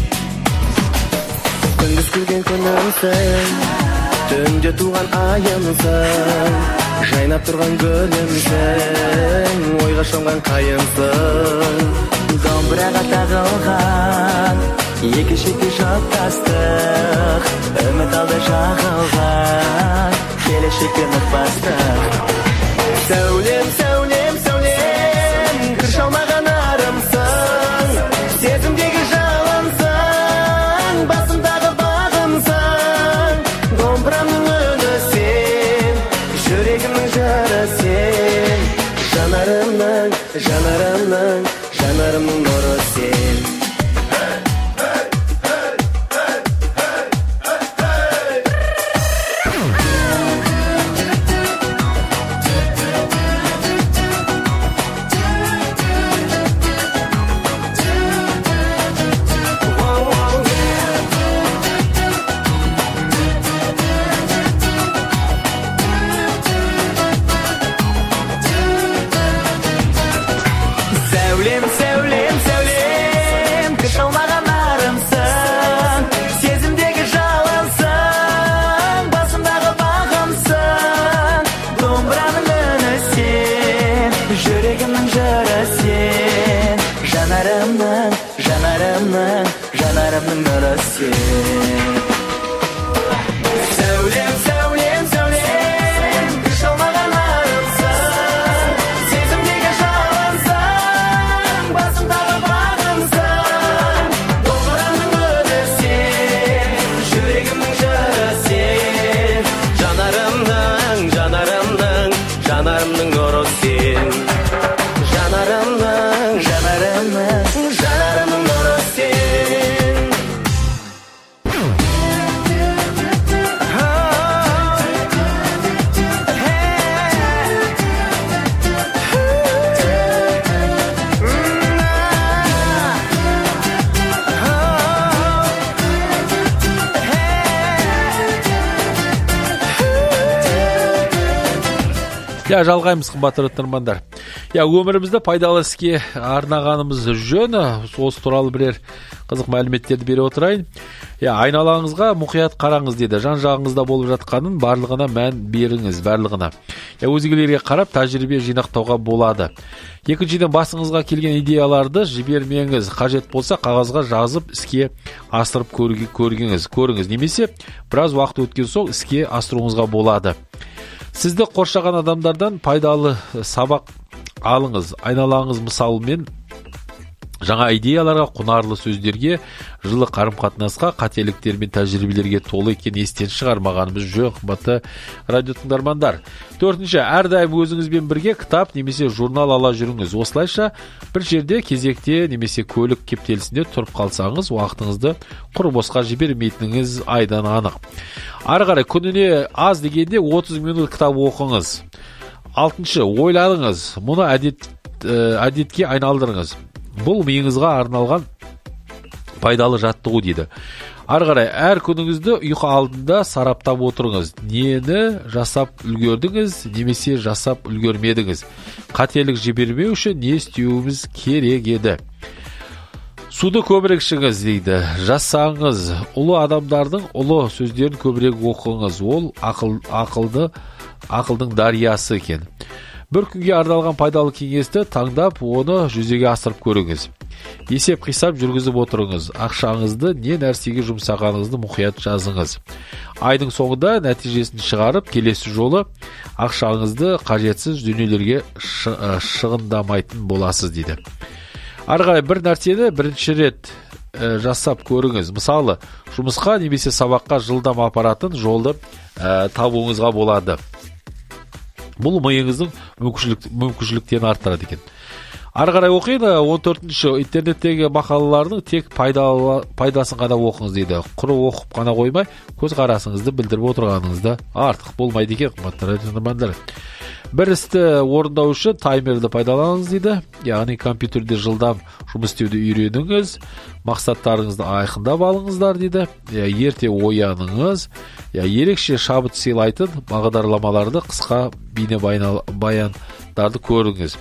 Күндіз күлген күнімсің, түнде туған айымсың, жайнап тұрған гүлімсің, ойға шомған қайымсың. Домбыраға тағылған, екі шекте жаттастық, үміт алды жағылған, келешекке нық бастық. Сәулем, сәулем, сәулем, кір шалмаған арымсың, сезімдегі жалынсың, Россия. Сәулем, сәулем, сәулем, күш алмаған арымсың, сезімдегі жалынсың, басымдағы бағымсың, толғырамның өді сен, жүрегімнің жыры сен, жанарымның, жанарымның, жанарымның нұры сен, жанарымның, жанарымның, жанарымның нұры сен. Жалғаймыз, қымбатты тыңдармандар. Өмірімізді пайдалы іске арнағанымыз жөн. Осы туралы бірер қызық мәліметтерді бере отырайын. Айналаңызға мұқият қараңыз дейді. Жан-жағыңызда болып жатқанын барлығына мән беріңіз, барлығына. Өзгелерге қарап тәжірибе жинақтауға болады. Екіншіден, басыңызға келген идеяларды жібермеңіз. Қажет болса қағазға жазып іске асырып көріңіз. Немесе біраз уақыт өткен соң іске асыруыңызға болады. Сізді қоршаған адамдардан пайдалы сабақ алыңыз. Айналаңыз мысалымен жаңа идеяларға, құнарлы сөздерге, жылы қарым-қатынасқа, қателіктер мен тәжірибелерге толы екен естен шығармағанымыз жөн, қымбатты радио тыңдармандар. Төртінші, әрдайым өзіңізбен бірге кітап немесе журнал ала жүріңіз. Осылайша бір жерде кезекте немесе көлік кептелісінде тұрып қалсаңыз, уақытыңызды құр босқа жібермейтініңіз айдан анық. Ары қарай күніне аз дегенде 30 минут кітап оқыңыз. Алтыншы, ойланыңыз, мұны әдетке айналдырыңыз. Бұл миыңызға арналған пайдалы жаттығу дейді. Ары қарай әр күніңізді ұйқы алдында сараптап отырыңыз. Нені жасап үлгердіңіз, немесе жасап үлгермедіңіз. Қателік жібермеу үшін не істеуіміз керек еді. Суды көбірек ішіңіз дейді. Жасаңыз. Ұлы адамдардың ұлы сөздерін көбірек оқыңыз. Ол ақылдың дариясы екен. Бір күнге арналған пайдалы кеңесті таңдап, оны жүзеге асырып көріңіз. Есеп қисап жүргізіп отырыңыз. Ақшаңызды не нәрсеге жұмсағаныңызды мұқият жазыңыз. Айдың соңында нәтижесін шығарып, келесі жолы ақшаңызды қажетсіз дүниелерге шығындамайтын боласыз дейді. Ары қарай бір нәрсені бірінші рет жасап көріңіз. Мысалы, жұмысқа немесе сабаққа жылдам апаратын жолды табуыңызға болады. Бұл миыңыздың мүмкіншіліктерін арттырады екен. Ары қарай оқиын. 14-ші, интернеттегі мақалалардың тек пайдасын ғана оқыңыз дейді. Құр оқып қана қоймай, көз қарасыңызды білдіріп отырғаныңызда артық болмайды екен, қымбатты тыңдармандар. Бір істі орындау үшін таймерді пайдаланыңыз дейді. Яғни компьютерде жылдам жұмыс істеуді үйреніңіз, мақсаттарыңызды айқындап алыңыздар дейді. Ерте ояныңыз. Ерекше шабыт сыйлайтын бағдарламаларды, қысқа бейне баяндарды көріңіз.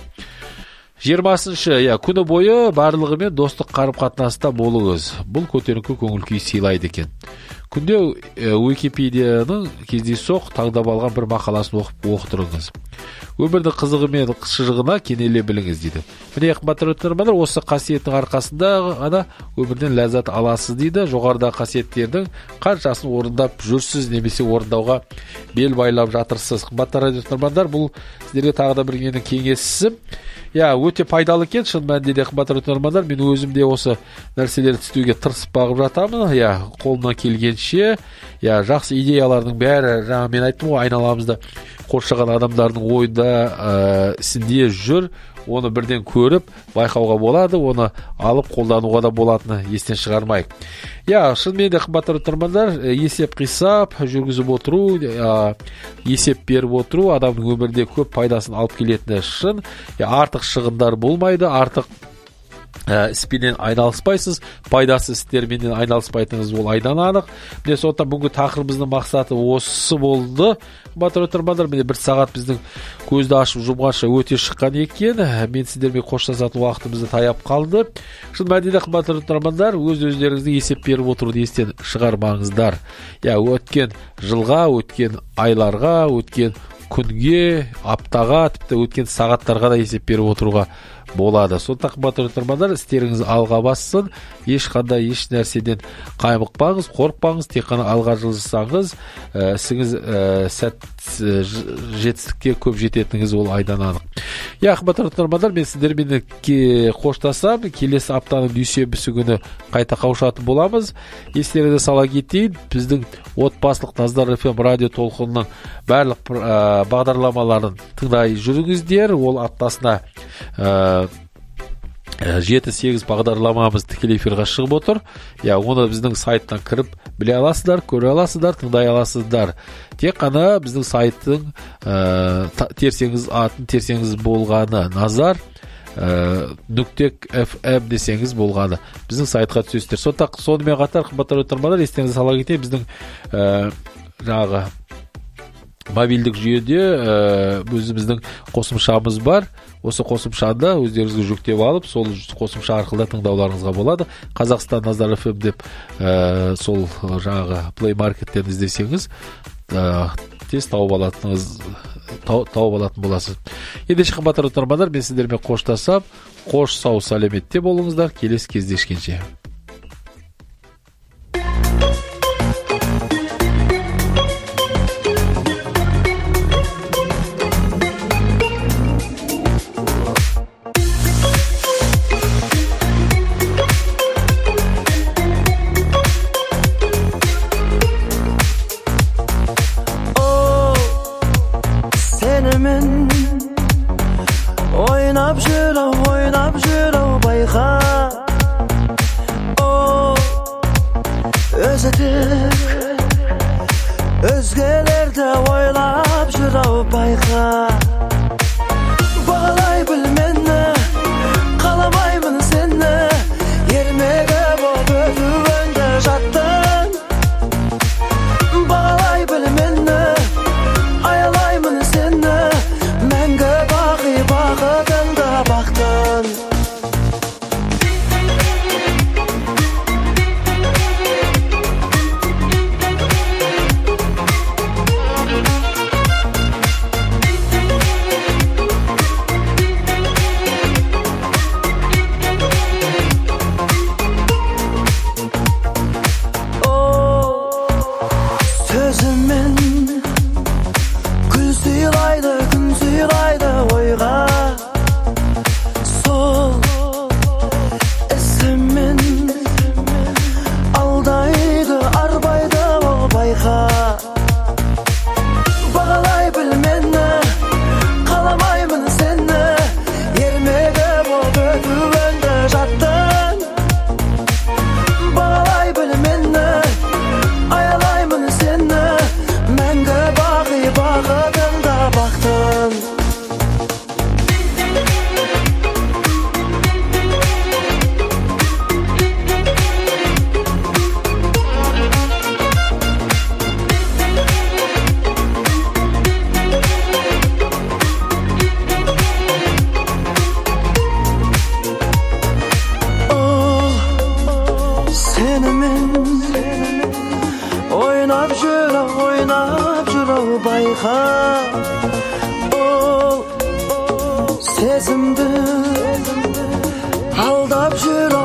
20-шы, күні бойы барлығымен достық қарым-қатынаста болыңыз. Бұл көтеріңкі көңіл-күй сыйлайды екен. Күнде Википедияның кездейсоқ таңдап алған бір мақаласын оқытырыңыз. Өмірдің қызығы мен шыжығына кенеле біліңіз дейді. Міне, қымбатты тыңдармандар, осы қасиеттің арқасында ғана өмірден ләззат аласыз дейді. Жоғарыдағы қасиеттердің қаншасын орындап жүрсіз, немесе орындауға бел байлап жатырсыз. Қымбатты радио тыңдармандар, бұл сіздерге тағы да бір менің кеңесім. Өте пайдалы екен, шын мәнінде де, қымбатты тыңдармандар. Мен өзім де осы нәрселерді істеуге тырысып бағып жатамын. Қолымнан келгенше, жақсы идеялардың бәрі, жаңа мен айттым ғой, айналамызда қоршаған адамдардың ойында, ісінде жүр. Оны бірден көріп, байқауға болады, оны алып қолдануға да болатыны естен шығармайық. Шынымен де, қымбатты тыңдармандар, есеп қисап жүргізіп отыру, есеп беріп отыру адамның өмірде көп пайдасын алып келетіні шын. Артық шығындар болмайды, артық іспенен айналыспайсыз, пайдасы істермен айналыспайтыңыз ол айдан анық. Міне, сондықтан бүгінгі тақырыбымыздың мақсаты осы болды. Қымбатты тыңдармандар, міне бір сағат біздің көзді ашып жұмғанша өте шыққан екен. Мен сіздермен қоштасатын уақытымызды таяп қалды. Шын мәнінде, қымбатты тыңдармандар, өз-өздеріңізді есеп беріп отыруды естен шығармаңыздар. Өткен жылға, өткен айларға, өткен күнге, аптаға, тіпті өткен сағаттарға да есеп беріп отыруға болады. Сондықтан қымбатты тыңдармандар, істеріңіз алға бассын, ешқандай еш нәрседен қаймықпаңыз, қорықпаңыз, тек қана алға жылжысаңыз, ісіңіз жетістікке көп жететініңіз ол айдан анық. Қымбатты тыңдармандар, мен сіздермен қоштасам, келесі аптаның дүйсенбісі күні қайта қауышатын боламыз. Естеріңізге сала кетейін, біздің отбасылық Наздар FM радио толқынының барлық бағдарламаларын тыңдай жүріңіздер. Ол аптасына 7-8 бағдарламамыз тікелей эфирге шығып отыр. Оны біздің сайттан кіріп біле аласыздар, көре аласыздар, тыңдай аласыздар. Тек қана біздің сайттың терсеңіз атын терсеңіз болғаны Назар .fm десеңіз болғаны біздің сайтқа түсесіздер. Сонымен қатар қымбатты тыңдармандар, естеріңізге сала кетейін, біздің жаңағы мобильдік жүйеде өзіміздің қосымшамыз бар. Осы қосымшаны өздеріңізге жүктеп алып, сол қосымша арқылы тыңдауларыңызға болады. Қазақстан Назар FM деп сол жаңағы Play Market'тен іздесеңіз тез тауып алатын боласыз. Ендеше қымбатты тыңдармандар, мен сіздермен қоштасам, қош сау сәлеметте болыңыздар. Келесі кездескенше. Oynab жүру байқа, өзі тек өзгелерді ойлап жүру байқа. Бағалай біл мені, қаламаймын сені, ермегі боп өтуіңді жаттың. Бағалай біл мені, аялаймын сені, мәңгі бақи бақытыңды бақтың. Сөзімен күн сыйлайды ойға, сол ісімен алдайды, арбайды ол байқа. Бағалай біл мені, қаламаймын сені, ермегі боп өтуіңді жаттың. Бағалай біл мені, аялаймын сені, мәңгі бақи бақытыңда бақтың. Сенімен ойнап жүру байқа, ол сезімді алдап жүру